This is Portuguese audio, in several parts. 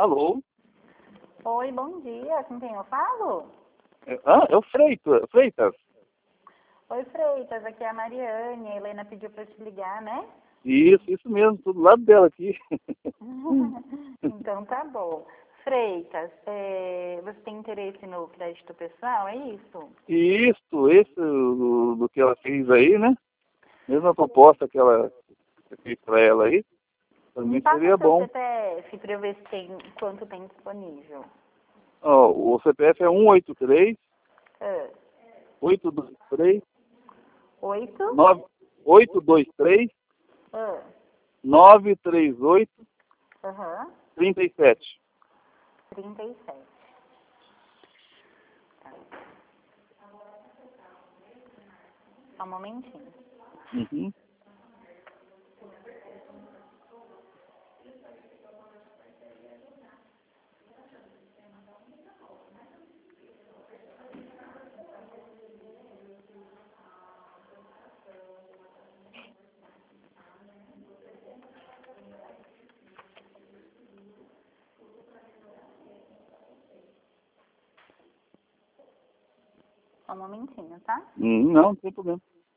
Alô? Oi, bom dia. Com quem eu falo? É o Freitas. Oi, Freitas. Aqui é a Mariane. A Helena pediu para te ligar, né? Isso mesmo, tô do lado dela aqui. Então tá bom. Freitas, você tem interesse no crédito pessoal, é isso? Esse do que ela fez aí, né? Mesma proposta que ela fez para ela aí, para Me mim passa seria seu bom. CPF para eu ver se tem, quanto tem disponível. Ó, o CPF é 183 Ah, 823 8? 823 Ah, 938 aham, 37. 37. Tá. Só um momentinho. Uhum. Só um momentinho, tá? Não tem problema.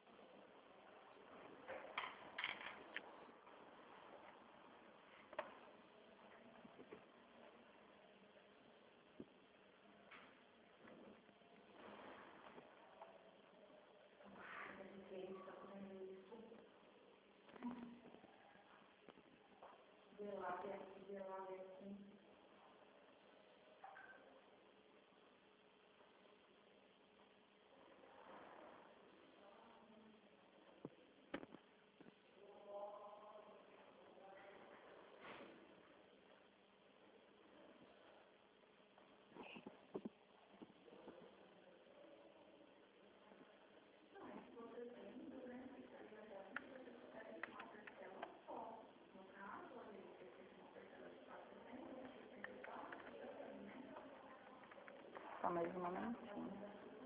Só mais um momentinho.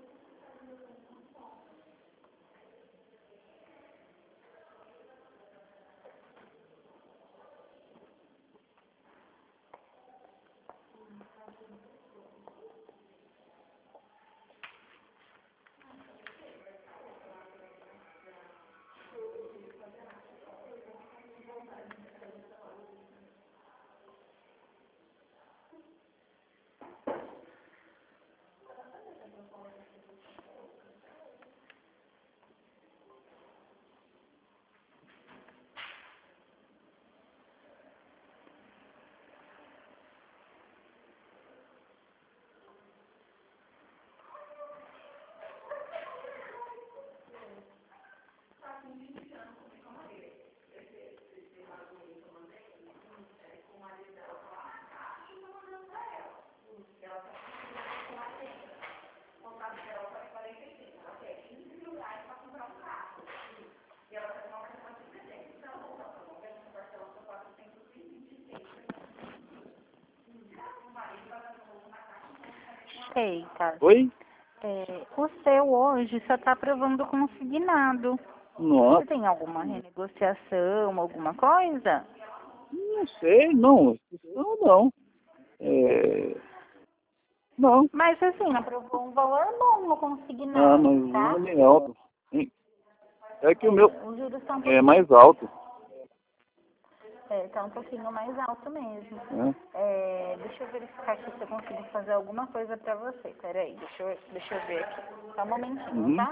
Eita. Oi? O seu hoje só está aprovando consignado. Você Nossa, tem alguma renegociação, alguma coisa? não sei, não. Não. É, não. Mas assim, aprovou um valor bom no Ah, mas consignado, não é tá? bem alto. É que o meu Os juros estão um é pouquinho, mais alto. tá um pouquinho mais alto mesmo. Né? Deixa eu verificar aqui se eu consigo fazer alguma coisa pra você. Peraí, deixa eu ver aqui. Só um momentinho, Uhum. tá?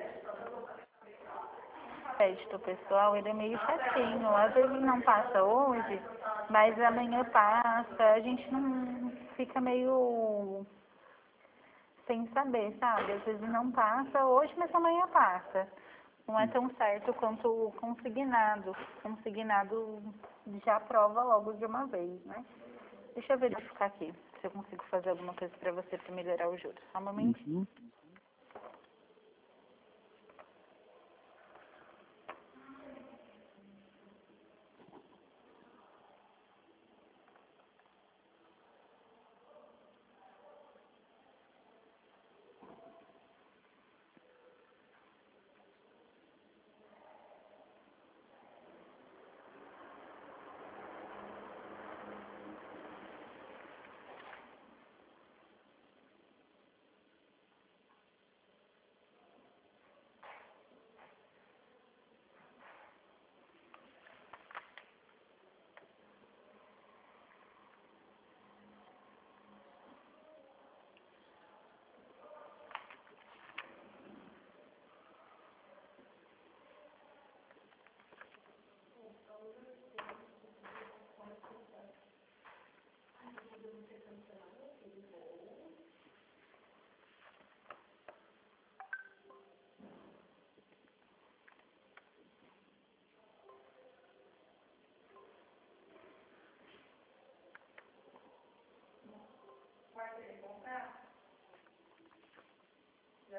Crédito pessoal, ele é meio chatinho. Às vezes não passa hoje, mas amanhã passa. A gente não fica meio sem saber, sabe? Às vezes não passa hoje, mas amanhã passa. Não é tão certo quanto o consignado. Consignado já aprova logo de uma vez, né? Deixa eu verificar aqui se eu consigo fazer alguma coisa pra você pra melhorar os juros. Só um momentinho. Uhum.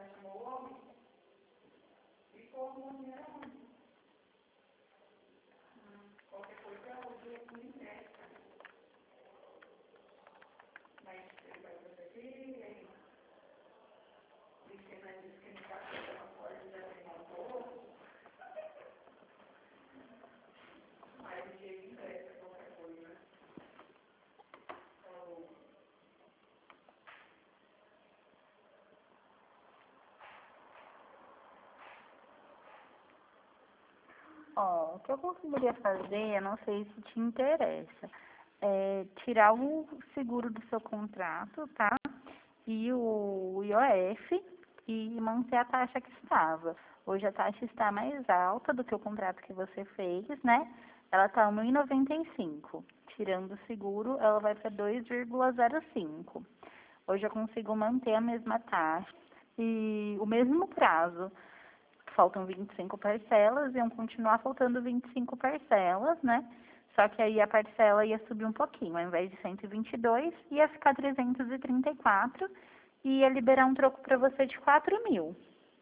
Ó, o que eu conseguiria fazer, eu não sei se te interessa, é tirar o seguro do seu contrato, tá? E o IOF e manter a taxa que estava. Hoje a taxa está mais alta do que o contrato que você fez, né? Ela está 1,95. Tirando o seguro, ela vai para 2,05. Hoje eu consigo manter a mesma taxa e o mesmo prazo. Faltam 25 parcelas, iam continuar faltando 25 parcelas, né? Só que aí a parcela ia subir um pouquinho, ao invés de 122, ia ficar 334 e ia liberar um troco para você de 4.000.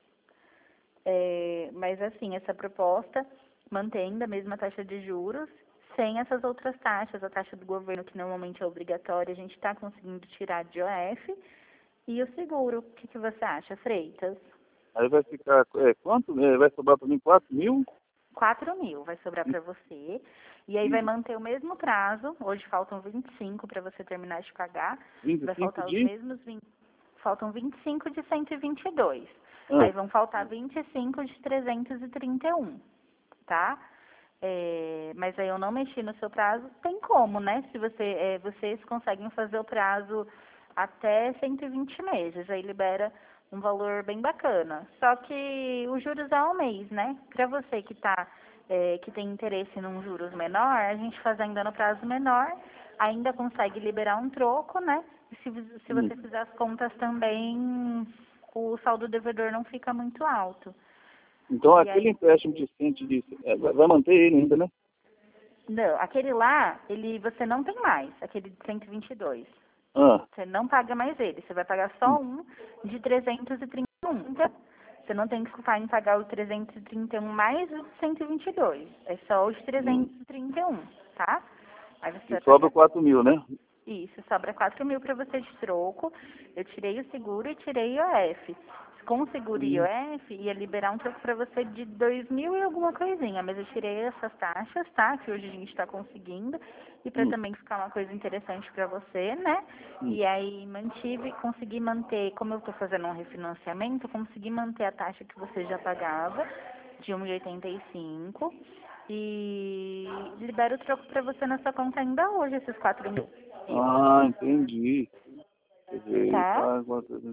Mas assim, essa proposta mantém a mesma taxa de juros, sem essas outras taxas, a taxa do governo, que normalmente é obrigatória, a gente está conseguindo tirar de OF, e o seguro. O que você acha, Freitas? Aí vai ficar, quanto? Vai sobrar para mim 4.000? 4.000 vai sobrar para você. E aí vai manter o mesmo prazo. Hoje faltam 25 para você terminar de pagar. Vai 25 faltar os de? mesmos 20. Faltam 25 de 122. Ah, Aí vão faltar 25 de 331, tá? Mas aí eu não mexi no seu prazo. Tem como, né? Se vocês conseguem fazer o prazo até 120 meses. Aí libera um valor bem bacana. Só que os juros é ao mês, né? Para você que tem interesse num juros menor, a gente faz ainda no prazo menor, ainda consegue liberar um troco, né? E se você fizer as contas também, o saldo devedor não fica muito alto. então E aquele aí, empréstimo de 100 vai manter ele ainda, né? não, aquele lá, você não tem mais, aquele de 122. Ah, Você não paga mais ele, você vai pagar só um de 331. Você não tem que ficar em pagar o 331 mais o 122. É só os 331, tá? Aí você e vai sobra pagar 4.000, né? isso, sobra 4.000 para você de troco. Eu tirei o seguro e tirei IOF. Com o seguro e IOF, ia liberar um troco para você de 2.000 e alguma coisinha, mas eu tirei essas taxas, tá? Que hoje a gente está conseguindo, e para também ficar uma coisa interessante para você, né? E aí consegui manter, como eu estou fazendo um refinanciamento, consegui manter a taxa que você já pagava, de 1,85, e libero o troco para você na sua conta ainda hoje, esses 4.000. Ah, entendi. Quer dizer, Tá? tá,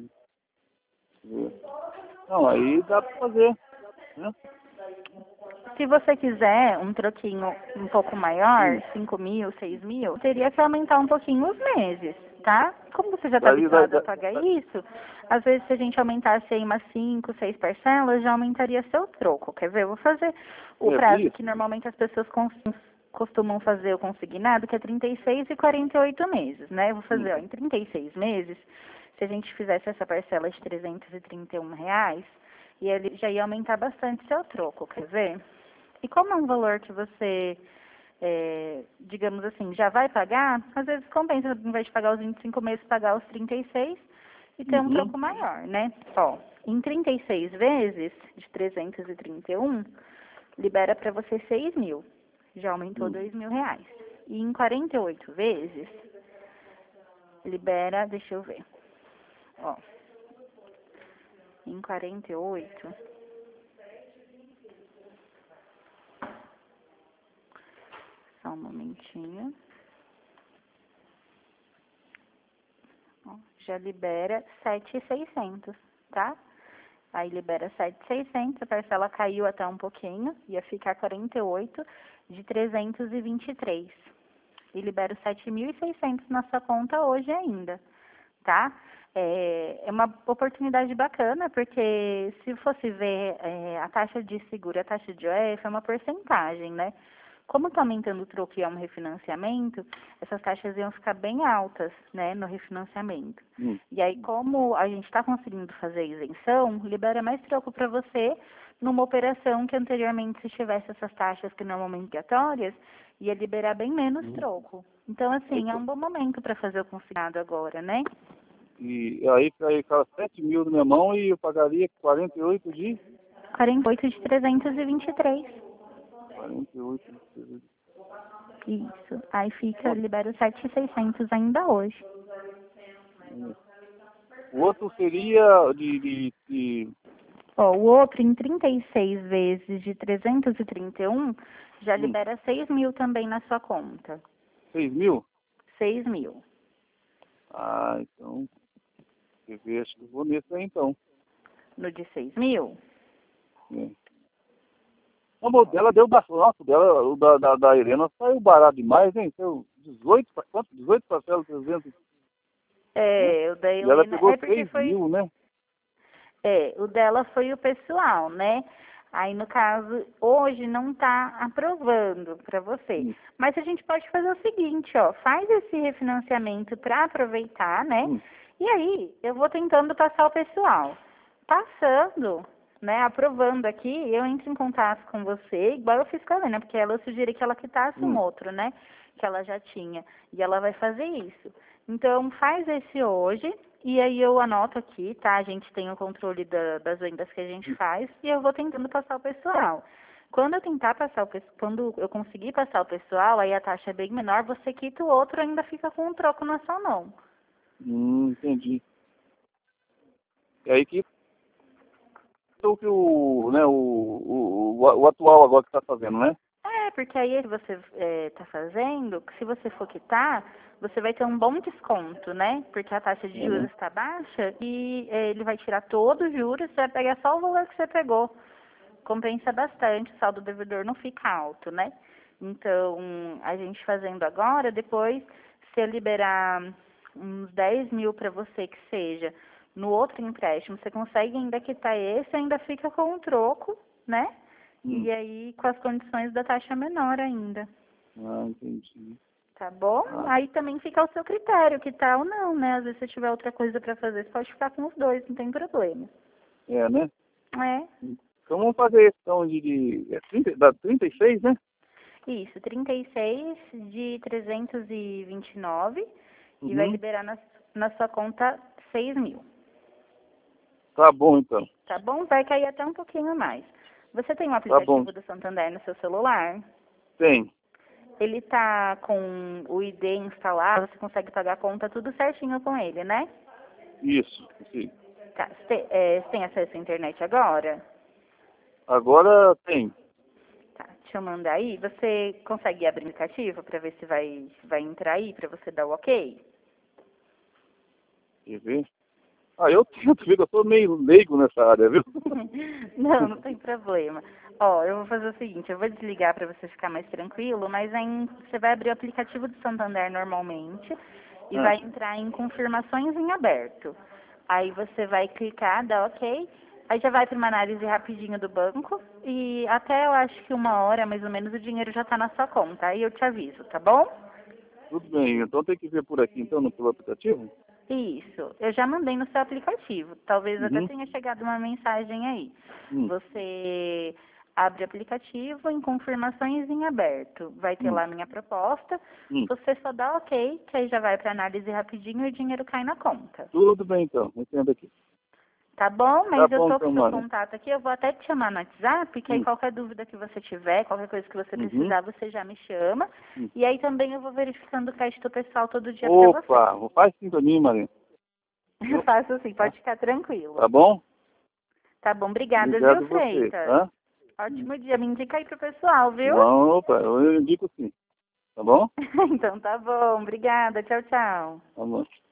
não, aí dá para fazer, né? Se você quiser um troquinho um pouco maior, 5.000, 6.000, teria que aumentar um pouquinho os meses, tá? Como você já está Daí, habituado a pagar isso, às vezes se a gente aumentasse aí umas 5, 6 parcelas, já aumentaria seu troco. Quer ver? Eu vou fazer o prazo isso. que normalmente as pessoas costumam fazer o consignado, que é 36 e 48 meses, né? Eu vou fazer, ó, em 36 meses, se a gente fizesse essa parcela de R$ 331, e ele já ia aumentar bastante seu troco, quer ver? E como é um valor que você, digamos assim, já vai pagar, às vezes compensa, ao invés de pagar os 25 meses, pagar os 36 e ter um troco maior, né? Ó, em 36 vezes de 331, libera para você 6.000. Já aumentou R$ 2.000. E em 48 vezes, libera, deixa eu ver, ó, em 48, só um momentinho, ó, já libera 7.600, tá? Aí libera 7.600, a parcela caiu até um pouquinho, ia ficar 48 de 323. E libera 7.600 na sua conta hoje ainda, tá? É uma oportunidade bacana, porque se fosse ver a taxa de seguro, a taxa de OF é uma porcentagem, né? Como está aumentando o troco e é um refinanciamento, essas taxas iam ficar bem altas, né, no refinanciamento. E aí, como a gente está conseguindo fazer a isenção, libera mais troco para você numa operação que anteriormente, se tivesse essas taxas que não são obrigatórias, ia liberar bem menos troco. Então, assim, é um bom momento para fazer o consignado agora, né? E aí ficava 7 mil na minha mão e eu pagaria 48 de... 48 de 323. 48 de 323. Isso. Aí fica, libera os 7.600 ainda hoje. O outro seria Ó, o outro, em 36 vezes de 331, já libera 6 mil também na sua conta. 6 mil? 6 mil. Ah, então... Quer ver, acho que eu vou nesse aí, então. No de 6 mil? É. O dela deu bastante. Nossa, o da Helena saiu barato demais, hein? Saiu 18, quanto? 18 parcelas, 300. É, o da E ela Helena... pegou É porque 3 foi... mil, né? É, o dela foi o pessoal, né? Aí, no caso, hoje não está aprovando para você. Mas a gente pode fazer o seguinte, ó, faz esse refinanciamento para aproveitar, né? E aí, eu vou tentando passar o pessoal. Passando, né, aprovando aqui, eu entro em contato com você, igual eu fiz com a Helena, porque ela, eu sugeri que ela quitasse um outro, né? Que ela já tinha. E ela vai fazer isso. Então, faz esse hoje. E aí eu anoto aqui, tá? A gente tem o controle das vendas que a gente faz e eu vou tentando passar o pessoal. Quando eu tentar passar quando eu conseguir passar o pessoal, aí a taxa é bem menor, você quita o outro e ainda fica com um troco na sua mão. Entendi. E aí que o atual agora que está fazendo, né? É, porque aí você está fazendo, se você for quitar, você vai ter um bom desconto, né? Porque a taxa de juros está baixa e ele vai tirar todos os juros, você vai pegar só o valor que você pegou. Compensa bastante, o saldo do devedor não fica alto, né? Então, a gente fazendo agora, depois, se eu liberar uns 10 mil para você que seja, no outro empréstimo, você consegue ainda quitar esse, ainda fica com um troco, né? E aí, com as condições da taxa menor ainda. Ah, entendi. Tá bom? Aí também fica ao seu critério, quitar ou não, né? Às vezes, se tiver outra coisa para fazer, você pode ficar com os dois, não tem problema. É, né? É. Então vamos fazer esse então da 36, né? Isso, 36 de 329 e vai liberar na sua conta 6 mil. Tá bom, então. Tá bom? Vai cair até um pouquinho mais. Você tem um aplicativo do Santander no seu celular? Tem. Ele tá com o ID instalado, você consegue pagar a conta tudo certinho com ele, né? Isso, sim. Tá. Você tem acesso à internet agora? Agora tem. Tá, deixa eu mandar aí. Você consegue abrir o aplicativo para ver se vai entrar aí, para você dar o ok? Quer ver? Eu tento, viu? Eu sou meio leigo nessa área, viu? Não tem problema. Ó, eu vou fazer o seguinte, eu vou desligar para você ficar mais tranquilo, mas aí você vai abrir o aplicativo do Santander normalmente e vai entrar em confirmações em aberto. Aí você vai clicar, dá ok, aí já vai para uma análise rapidinho do banco e até eu acho que 1 hora, mais ou menos, o dinheiro já está na sua conta. Aí eu te aviso, tá bom? Tudo bem, então tem que ver por aqui, então, pelo aplicativo? Isso, eu já mandei no seu aplicativo. Talvez até tenha chegado uma mensagem aí. Você abre o aplicativo em confirmações em aberto. Vai ter lá a minha proposta. Você só dá ok, que aí já vai para análise rapidinho e o dinheiro cai na conta. Tudo bem, então. Entendo aqui. Tá bom? Mas Tá eu bom, tô então, com o seu Mara. contato aqui. Eu vou até te chamar no WhatsApp, que aí qualquer dúvida que você tiver, qualquer coisa que você precisar, você já me chama. E aí também eu vou verificando o crédito pessoal todo dia para você. Opa, faz sim pra mim, Marinha. Eu faço assim, pode ficar tranquilo. Tá bom? Tá bom, obrigada, Obrigado viu, você, Freitas? tá? Ótimo dia, me indica aí pro pessoal, viu? Opa, eu indico sim. Tá bom? Então tá bom, obrigada, tchau, tchau. Tá bom.